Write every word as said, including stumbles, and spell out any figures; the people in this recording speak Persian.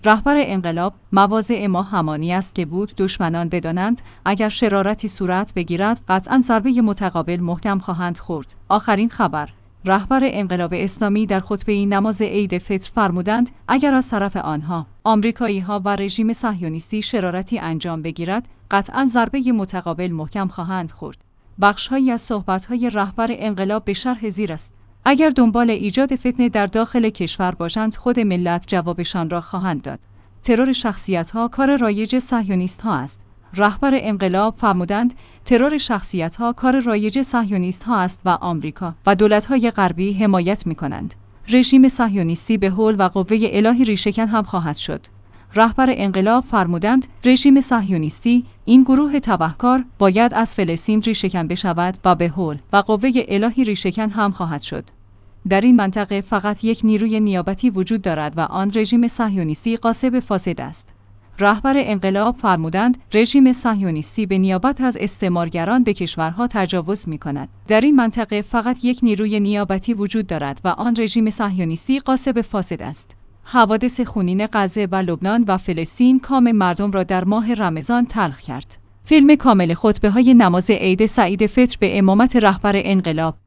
رهبر انقلاب: مواضع ما همانی است که بود دشمنان بدانند اگر شرارتی صورت بگیرد قطعاً ضربه متقابل محکم خواهند خورد. آخرین خبر: رهبر انقلاب اسلامی در خطبه نماز عید فطر فرمودند اگر از طرف آنها، آمریکایی‌ها و رژیم صهیونیستی شرارتی انجام بگیرد قطعاً ضربه متقابل محکم خواهند خورد. بخش‌هایی از صحبت‌های رهبر انقلاب به شرح زیر است. اگر دنبال ایجاد فتنه در داخل کشور باشند خود ملت جوابشان را خواهند داد. ترور شخصیت‌ها کار رایج صهیونیست‌ها است. رهبر انقلاب فرمودند ترور شخصیت‌ها کار رایج صهیونیست‌ها است و آمریکا و دولت‌های غربی حمایت می‌کنند. رژیم صهیونیستی به حول و قوه الهی ریشه‌کن هم خواهد شد. رهبر انقلاب فرمودند رژیم صهیونیستی، این گروه تبهکار باید از فلسطین ریشه‌کن بشود و به حول و قوه الهی ریشه‌کن هم خواهد شد. در این منطقه فقط یک نیروی نیابتی وجود دارد و آن رژیم صهیونیستی غاصب فاسد است. رهبر انقلاب فرمودند رژیم صهیونیستی به نیابت از استعمارگران به کشورها تجاوز می‌کند. در این منطقه فقط یک نیروی نیابتی وجود دارد و آن رژیم صهیونیستی غاصب فاسد است. حوادث خونین غزه و لبنان و فلسطین کام مردم را در ماه رمضان تلخ کرد. فیلم کامل خطبه‌های نماز عید سعید فطر به امامت رهبر انقلاب